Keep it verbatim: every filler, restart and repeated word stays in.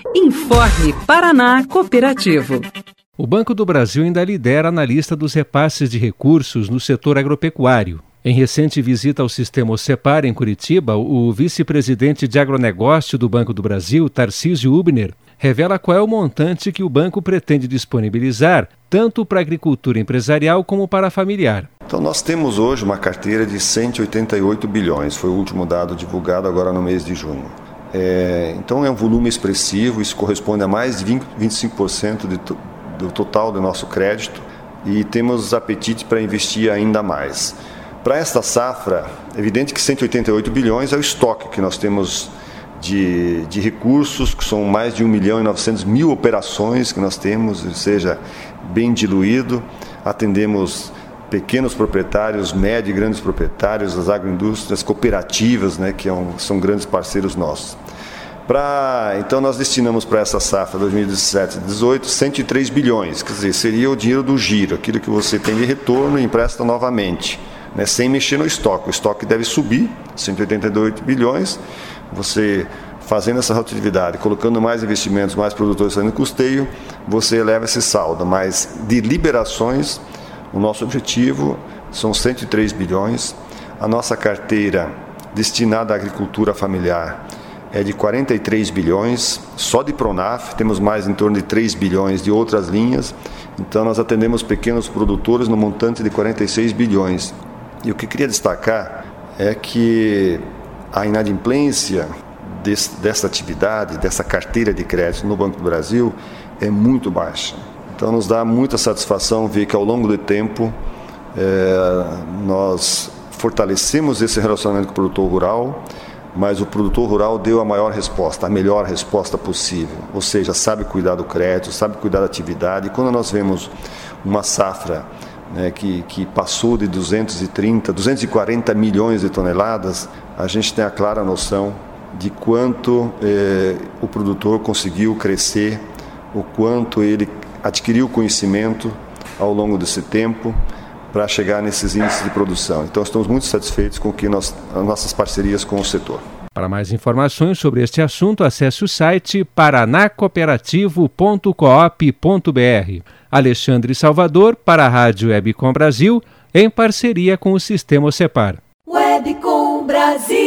Informe Paraná Cooperativo. O Banco do Brasil ainda lidera na lista dos repasses de recursos no setor agropecuário. Em recente visita ao sistema OCEPAR em Curitiba, o vice-presidente de agronegócio do Banco do Brasil, Tarcísio Hübner, revela qual é o montante que o banco pretende disponibilizar, tanto para a agricultura empresarial como para a familiar. Então nós temos hoje uma carteira de cento e oitenta e oito bilhões, foi o último dado divulgado agora no mês de junho. É, então é um volume expressivo, isso corresponde a mais de vinte, vinte e cinco por cento de, do total do nosso crédito e temos apetite para investir ainda mais. Para esta safra, é evidente que cento e oitenta e oito bilhões é o estoque que nós temos de, de recursos, que são mais de um milhão e novecentos mil operações que nós temos, ou seja, bem diluído. Atendemos pequenos proprietários, médios e grandes proprietários, as agroindústrias, cooperativas, né, que é um, são grandes parceiros nossos. Pra, então nós destinamos para essa safra dois mil e dezessete a dezoito cento e três bilhões, quer dizer, seria o dinheiro do giro, aquilo que você tem de retorno e empresta novamente. Né, sem mexer no estoque. O estoque deve subir, cento e oitenta e oito bilhões, você fazendo essa rotatividade, colocando mais investimentos, mais produtores fazendo custeio, você eleva esse saldo, mas de liberações, o nosso objetivo são cento e três bilhões, a nossa carteira destinada à agricultura familiar é de quarenta e três bilhões, só de Pronaf, temos mais em torno de três bilhões de outras linhas, então nós atendemos pequenos produtores no montante de quarenta e seis bilhões. E o que eu queria destacar é que a inadimplência desse, dessa atividade, dessa carteira de crédito no Banco do Brasil é muito baixa. Então nos dá muita satisfação ver que ao longo do tempo é, nós fortalecemos esse relacionamento com o produtor rural, mas o produtor rural deu a maior resposta, a melhor resposta possível. Ou seja, sabe cuidar do crédito, sabe cuidar da atividade. E quando nós vemos uma safra Né, que, que passou de duzentos e trinta, duzentos e quarenta milhões de toneladas, a gente tem a clara noção de quanto eh, o produtor conseguiu crescer, o quanto ele adquiriu conhecimento ao longo desse tempo para chegar nesses índices de produção. Então estamos muito satisfeitos com que nós, as nossas parcerias com o setor. Para mais informações sobre este assunto, acesse o site paraná cooperativo ponto coop ponto br. Alexandre Salvador, para a Rádio Webcom Brasil, em parceria com o Sistema OCEPAR. Webcom Brasil.